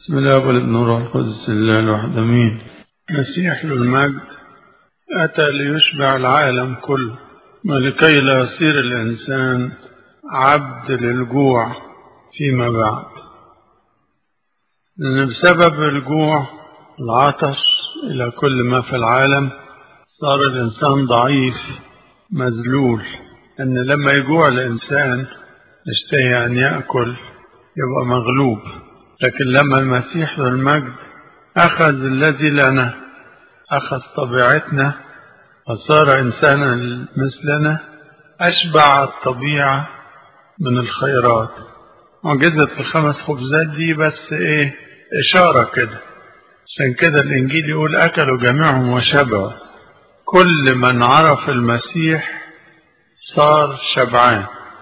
بسم الله والابن والروح القدس الله الواحد امين. مسيح المجد اتى ليشبع العالم كله ولكي لا يصير الانسان عبد للجوع فيما بعد، لان بسبب الجوع العطش الى كل ما في العالم صار الانسان ضعيف مذلول. ان لما يجوع الانسان يشتهي ان ياكل يبقى مغلوب، لكن لما المسيح المجد أخذ الذي لنا، أخذ طبيعتنا وصار إنسانا مثلنا، أشبع الطبيعة من الخيرات. معجزة ال5 خبزات دي بس إشارة كده. عشان كده الإنجيل يقول أكلوا جميعهم وشبعوا. كل من عرف المسيح صار شبعان،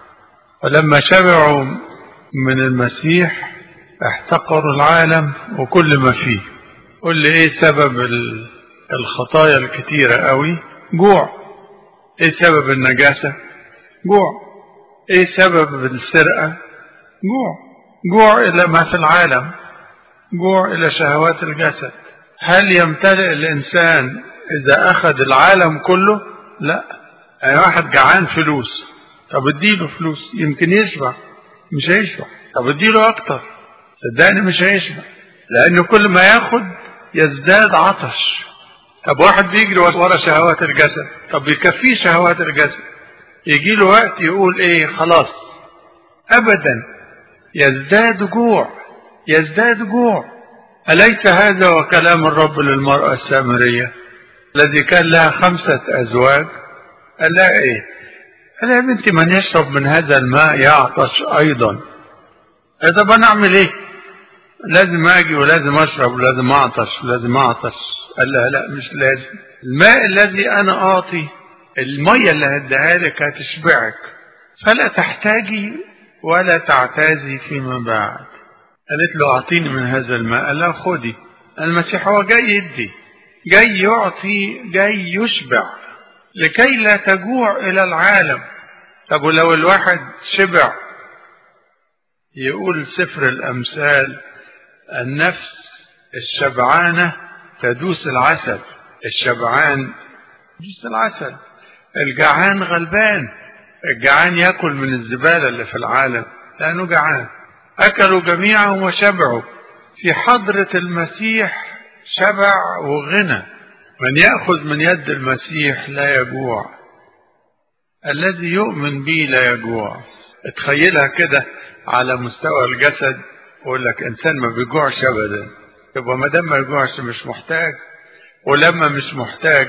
ولما شبعوا من المسيح احتقروا العالم وكل ما فيه. قل لي ايه سبب الخطايا الكتيرة قوي؟ جوع. ايه سبب النجاسة؟ جوع. ايه سبب السرقة؟ جوع. جوع الى ما في العالم، جوع الى شهوات الجسد. هل يمتلئ الانسان اذا اخذ العالم كله؟ لا. يعني واحد جعان فلوس، طب اديله فلوس يمكن يشبع، مش هيشبع. طب اديله اكتر، صدقني مش هيشبع، لأنه كل ما ياخد يزداد عطش. طب واحد بيجري ورا شهوات الجسد، طب يكفيه شهوات الجسد، يجي له وقت يقول ايه خلاص؟ أبدا، يزداد جوع، يزداد جوع. أليس هذا وكلام الرب للمرأة السامرية الذي كان لها 5 أزواج؟ قال لها ايه؟ قال لها يا بنتي من يشرب من هذا الماء يعطش أيضا. طب أنا أعمل ايه؟ لازم اجي ولازم اشرب ولازم اعطش ولازم اعطش. قال لها لا، مش لازم. الماء الذي انا اعطي، الميه اللي هديها لك هتشبعك، فلا تحتاجي ولا تعتازي فيما بعد. قالت له اعطيني من هذا الماء. قال لها خدي. المسيح هو جاي يدي، جاي يعطي، جاي يشبع لكي لا تجوع الى العالم. طب ولو الواحد شبع؟ يقول سفر الامثال النفس الشبعانة تدوس العسل. الشبعان يدوس العسل. الجعان غلبان. الجعان يأكل من الزبالة اللي في العالم لأنه جعان. أكلوا جميعهم وشبعوا. في حضرة المسيح شبع وغنى. من يأخذ من يد المسيح لا يجوع. الذي يؤمن بي لا يجوع. اتخيلها كده على مستوى الجسد، يقول لك انسان ما بيجوعش ابدا. يبقى ما دام ما يجوعش مش محتاج، ولما مش محتاج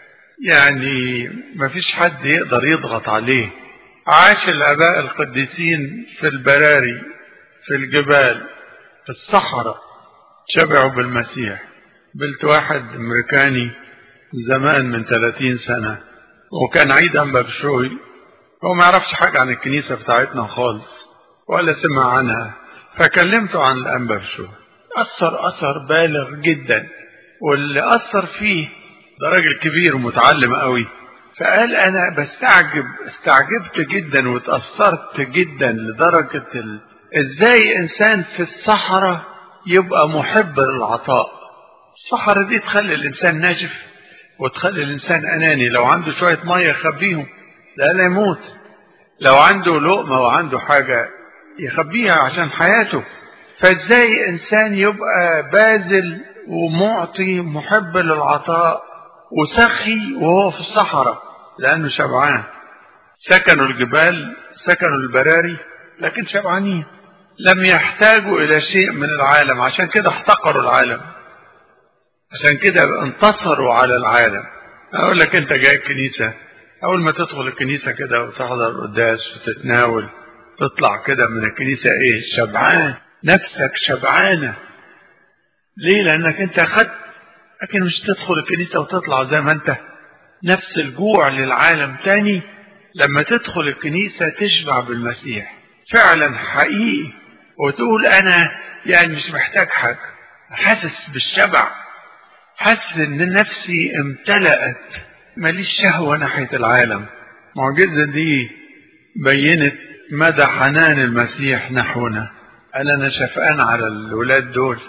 يعني ما فيش حد يقدر يضغط عليه. عاش الاباء القديسين في البراري، في الجبال، في الصحراء، شبعوا بالمسيح. قابلت واحد امريكاني زمان من 30 سنة، وكان عيد انبا بشوي، هو ما يعرفش حاجة عن الكنيسة بتاعتنا خالص ولا سمع عنها. فكلمته عن الأنبا بشوي، أثر بالغ جدا، واللي أثر فيه ده راجل كبير ومتعلم قوي. فقال أنا استعجبت جدا وتأثرت جدا لدرجة إزاي إنسان في الصحراء يبقى محب للعطاء. الصحراء دي تخلي الإنسان ناشف وتخلي الإنسان أناني. لو عنده شوية مية يخبيهم لا يموت، لو عنده لقمة وعنده حاجة يخبيها عشان حياته. فازاي انسان يبقى باذل ومعطي محب للعطاء وسخي وهو في الصحراء؟ لانه شبعان. سكنوا الجبال، سكنوا البراري، لكن شبعانين، لم يحتاجوا الى شيء من العالم. عشان كده احتقروا العالم، عشان كده انتصروا على العالم. اقول لك انت جاي الكنيسة، اول ما تدخل الكنيسة كده وتحضر قداس وتتناول، تطلع كده من الكنيسة شبعان، نفسك شبعانة. ليه؟ لأنك أنت أخذت. لكن مش تدخل الكنيسة وتطلع زي ما أنت، نفس الجوع للعالم تاني. لما تدخل الكنيسة تشبع بالمسيح فعلا حقيقي، وتقول أنا يعني مش محتاج حاجة، حاسس بالشبع، حاسس إن نفسي امتلأت، ماليش شهوة ناحية العالم. المعجزة دي بينت مدى حنان المسيح نحونا. قال أنا شفقان على الولاد دول،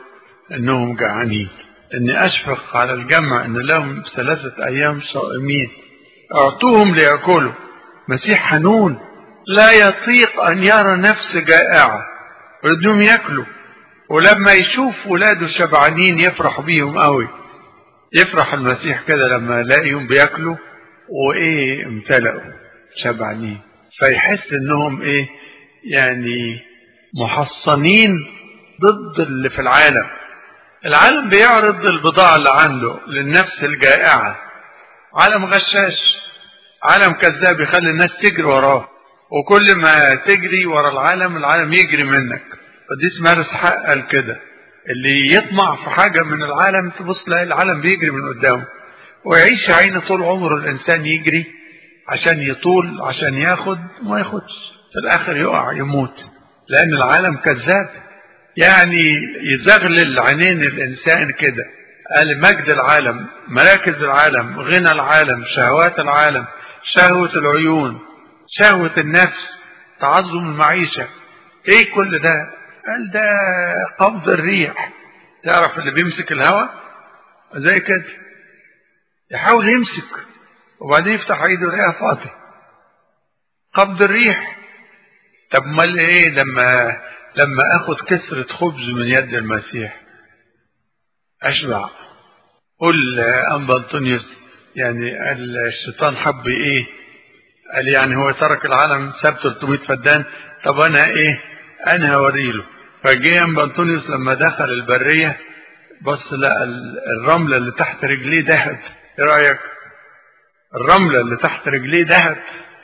انهم جعانين، اني اشفق على الجمع ان لهم 3 ايام صائمين، اعطوهم ليأكلوا. مسيح حنون لا يطيق ان يرى نفس جائعة، بدهم يأكلوا، ولما يشوف ولاده شبعانين يفرح بيهم قوي. يفرح المسيح كده لما يلاقيهم بيأكلوا وايه امتلأوا شبعانين، فيحس انهم ايه يعني محصنين ضد اللي في العالم. العالم بيعرض البضاعة اللي عنده للنفس الجائعة، عالم غشاش، عالم كذاب يخلي الناس تجري وراه، وكل ما تجري ورا العالم يجري منك. فدي اسمها رسحاق. قال كده اللي يطمع في حاجة من العالم تبص تلاقي العالم بيجري من قدامه، ويعيش عينه طول عمره الإنسان يجري عشان يطول، عشان ياخد ما ياخدش، في الآخر يقع يموت، لأن العالم كذاب. يعني يزغلل عينين الإنسان كده. قال مجد العالم، مراكز العالم، غنى العالم، شهوات العالم، شهوة العيون، شهوة النفس، تعظم المعيشة. ايه كل ده؟ قال ده قبض الريح. تعرف اللي بيمسك الهواء زي كده، يحاول يمسك وبعدين يفتح ايده يلاقيها فاضي. قبض الريح. طب امال ايه لما اخد كسرة خبز من يد المسيح اشبع؟ قل انبا انطونيوس يعني قال الشيطان حب ايه؟ قال يعني هو ترك العالم ساب 300 فدان، طب انا ايه؟ انا هوريله. فجاء انبا انطونيوس لما دخل البرية بص لقى الرملة اللي تحت رجليه ذهب. ايه رايك؟ الرملة اللي تحت رجليه ذهب،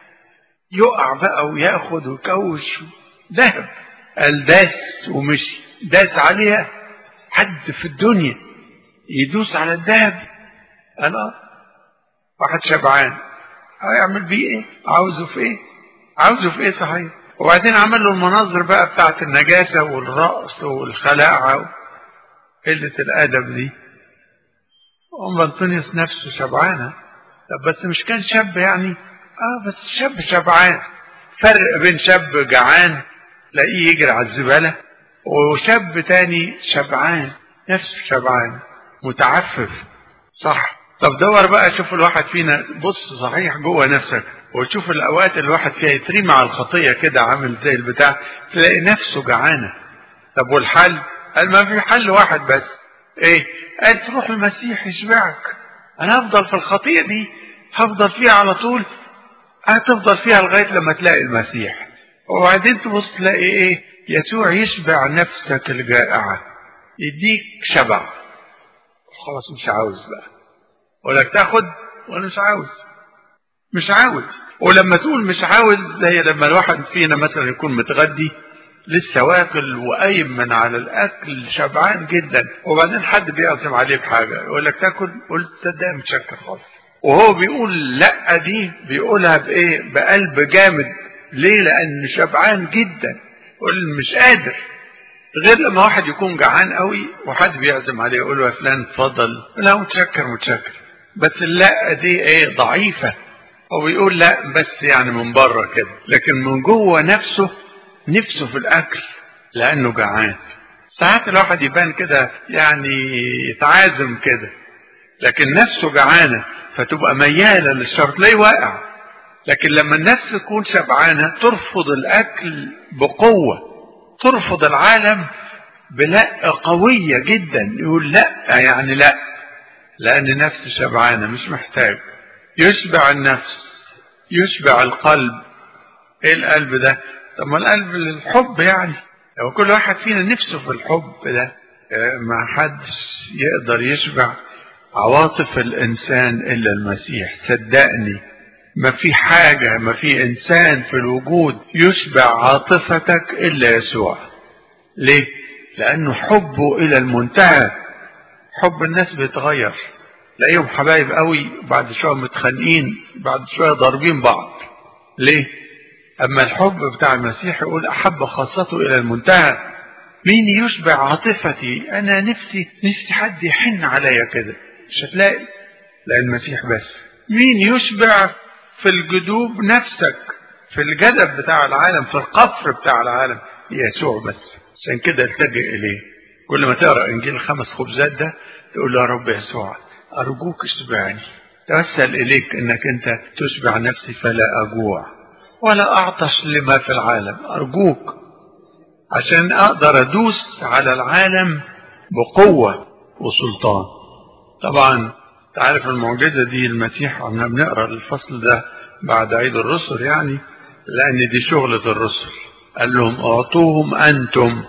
يقع بقى وياخد ويكوش ذهب. قال داس ومشي، داس عليها. حد في الدنيا يدوس على الذهب؟ انا واحد شبعان هيعمل بيه ايه؟ عاوزه في ايه؟ عاوزه في ايه صحيح؟ وبعدين عمل له المناظر بقى بتاعت النجاسة والرأس والخلاعة وقلة الادب دي. أم أنطونيوس نفسه شبعانة. طب بس مش كان شاب يعني؟ بس شاب شبعان. فرق بين شاب جعان تلاقيه يجري على الزبالة، وشاب تاني شبعان، نفسه شبعان متعفف. صح. طب دور بقى شوف الواحد فينا، بص صحيح جوه نفسك وتشوف الأوقات اللي الواحد فيها يترمي على الخطية كده عامل زي البتاع، تلاقي نفسه جعانة. طب والحل؟ قال ما في حل واحد بس. ايه؟ قال تروح المسيح يشبعك. انا هفضل في الخطية دي، هفضل فيها على طول، هتفضل فيها لغاية لما تلاقي المسيح. وبعدين تبص تلاقي ايه؟ يسوع يشبع نفسك الجائعة، يديك شبع. خلاص مش عاوز بقى، ولك تاخد وانا مش عاوز. ولما تقول مش عاوز زي لما الواحد فينا مثلا يكون متغدي لسه واكل وقايم من على الاكل شبعان جدا، وبعدين حد بيعزم عليه بحاجه يقول لك تاكل، قلت تصدق متشكر خالص، وهو بيقول لا دي بيقولها بايه؟ بقلب جامد. ليه؟ لان شبعان جدا، يقول مش قادر. غير لما واحد يكون جعان قوي وحد بيعزم عليه يقول له يا فلان اتفضل، لا متشكر بس لا دي ايه؟ ضعيفه. هو بيقول لا بس يعني من بره كده، لكن من جوه نفسه في الاكل لانه جعان. ساعات الواحد يبان كده يعني يتعازم كده، لكن نفسه جعانه فتبقى مياله للشر، تلاقيه واقع. لكن لما النفس تكون شبعانه ترفض الاكل بقوه، ترفض العالم بلا قويه جدا. يقول لا يعني لا، لان نفس شبعانه مش محتاج. يشبع النفس، يشبع القلب. ايه القلب ده؟ طب ما القلب للحب يعني. لو كل واحد فينا نفسه في الحب ده، ما حدش يقدر يشبع عواطف الانسان الا المسيح. صدقني ما في حاجة، ما في انسان في الوجود يشبع عاطفتك الا يسوع. ليه؟ لانه حبه الى المنتهى. حب الناس بيتغير، تلاقيهم حبايب قوي بعد شوية متخانقين، بعد شوية ضاربين بعض. ليه؟ اما الحب بتاع المسيح يقول احب خاصته الى المنتهى. مين يشبع عاطفتي؟ انا نفسي حد يحن عليا كده، مش هتلاقي، لان المسيح بس. مين يشبع في الجدوب نفسك، في الجدب بتاع العالم، في القفر بتاع العالم؟ يسوع بس. عشان كده التجئ اليه. كل ما تقرأ إنجيل 5 خبزات ده تقول له يا رب يسوع أرجوك اشبعني، توسل إليك إنك أنت تشبع نفسي فلا أجوع ولا أعطش لما في العالم، أرجوك عشان أقدر أدوس على العالم بقوة وسلطان. طبعا تعرف المعجزة دي المسيح، عمنا بنقرأ الفصل ده بعد عيد الرسل يعني، لأن دي شغلة الرسل. قال لهم أعطوهم أنتم،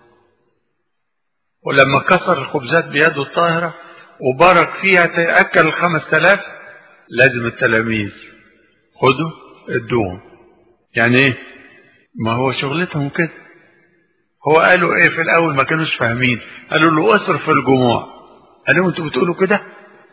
ولما كسر الخبزات بيده الطاهرة وبارك فيها تأكل 5000، لازم التلاميذ خدوا ادوهم. يعني ايه؟ ما هو شغلتهم كده. هو قالوا ايه في الاول؟ ما كانوش فاهمين. قالوا له اصرف الجموع. قالوا انتوا بتقولوا كده؟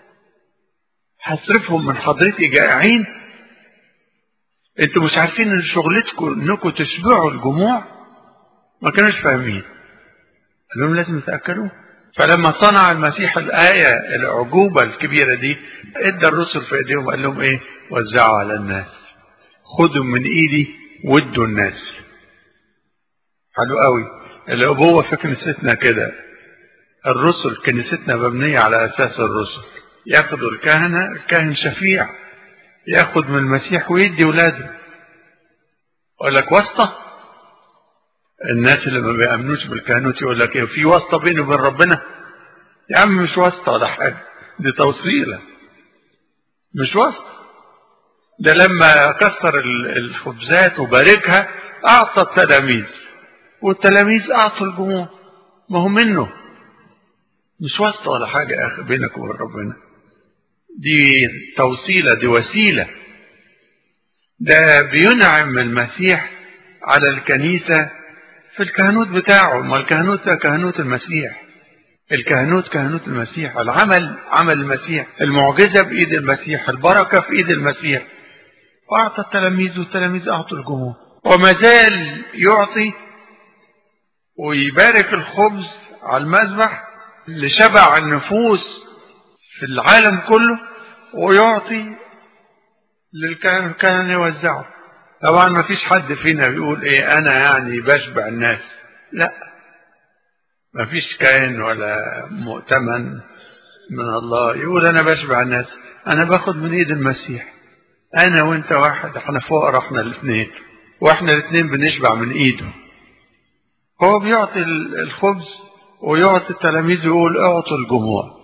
هصرفهم من حضرتي جائعين؟ انتوا مش عارفين ان شغلتكم انكم تشبعوا الجموع؟ ما كانوش فاهمين. قال لهم لازم تأكلوا. فلما صنع المسيح الآية العجوبة الكبيرة دي، ادى الرسل في ايديهم، قال لهم ايه؟ وزعوا على الناس، خدوا من ايدي وادوا الناس. حلو قوي. الأبوة في كنيستنا كده، الرسل كنيستنا مبنية على أساس الرسل. ياخدوا الكهنة، الكاهن شفيع ياخد من المسيح ويدي ولاده. يقول لك واسطة. الناس اللي ما بيأمنوش بالكهنوت يقول لك ايه؟ في واسطة بيني وبين ربنا؟ يا عم مش واسطة ولا حاجة، دي توصيلة مش واسطة. ده لما كسر الخبزات وباركها أعطى التلاميذ، والتلاميذ أعطوا الجموع. ما هو منه، مش واسطة ولا حاجة يا أخي بينك وبين ربنا. دي توصيلة، دي وسيلة. ده بينعم المسيح على الكنيسة في الكهنوت بتاعه. ما الكهنوت ده كهنوت المسيح، الكهنوت كهنوت المسيح، العمل عمل المسيح، المعجزة بإيد المسيح، البركة في إيد المسيح. وأعطى التلاميذ والتلاميذ أعطوا الجموع، وما زال يعطي ويبارك الخبز على المذبح لشبع النفوس في العالم كله، ويعطي للكهنة يوزعه. طبعا ما فيش حد فينا بيقول ايه انا يعني بشبع الناس، لا، ما فيش كائن ولا مؤتمن من الله يقول انا بشبع الناس. انا باخد من ايد المسيح، انا وانت واحد، احنا فقراء احنا الاثنين، واحنا الاثنين بنشبع من ايده. هو بيعطي الخبز ويعطي التلاميذ ويقول اعطوا الجموع.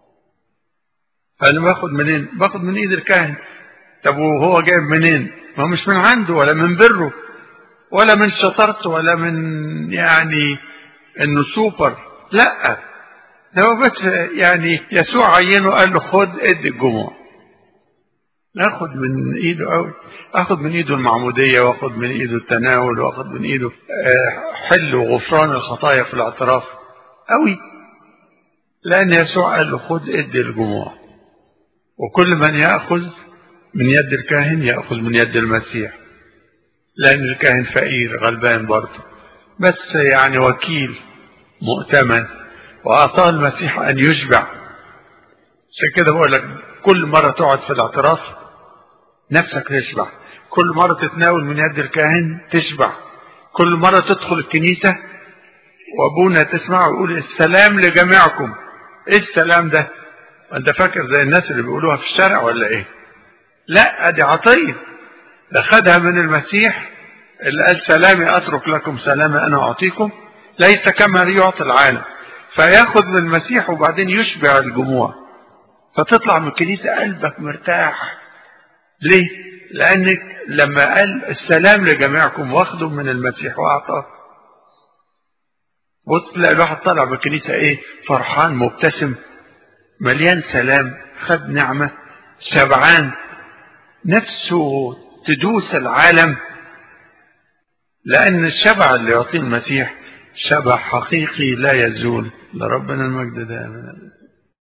انا باخد منين؟ باخد من ايد الكاهن. طب وهو جايب منين؟ ما هو مش من عنده ولا من بره ولا من شطارته ولا من يعني انه سوبر، لا، ده هو بس يعني يسوع عينه قال له خد ادي الجموع. ناخد من ايده قوي، اخد من ايده المعمودية، واخد من ايده التناول، واخد من ايده حل وغفران الخطايا في الاعتراف قوي، لان يسوع قال له خد ادي الجموع. وكل من يأخذ من يد الكاهن يأخذ من يد المسيح، لأن الكاهن فقير غلبان برضه، بس يعني وكيل مؤتمن، وأعطاه المسيح أن يشبع. عشان كده بقول لك كل مرة تقعد في الاعتراف نفسك تشبع، كل مرة تتناول من يد الكاهن تشبع، كل مرة تدخل الكنيسة وأبونا تسمعه يقول السلام لجميعكم. إيه السلام ده؟ أنت فاكر زي الناس اللي بيقولوها في الشارع ولا إيه؟ لا، دي عطية، ده خدها من المسيح اللي قال سلامي أترك لكم سلامي أنا أعطيكم، ليس كما يعطي العالم. فياخد من المسيح وبعدين يشبع الجموع، فتطلع من الكنيسة قلبك مرتاح. ليه؟ لأنك لما قال السلام لجميعكم واخدوا من المسيح وأعطاه، وتلاقي الواحد طالع من الكنيسة إيه؟ فرحان مبتسم مليان سلام، خد نعمة، شبعان، نفسه تدوس العالم، لأن الشبع اللي يعطيه المسيح شبع حقيقي لا يزول. لربنا المجد دائما.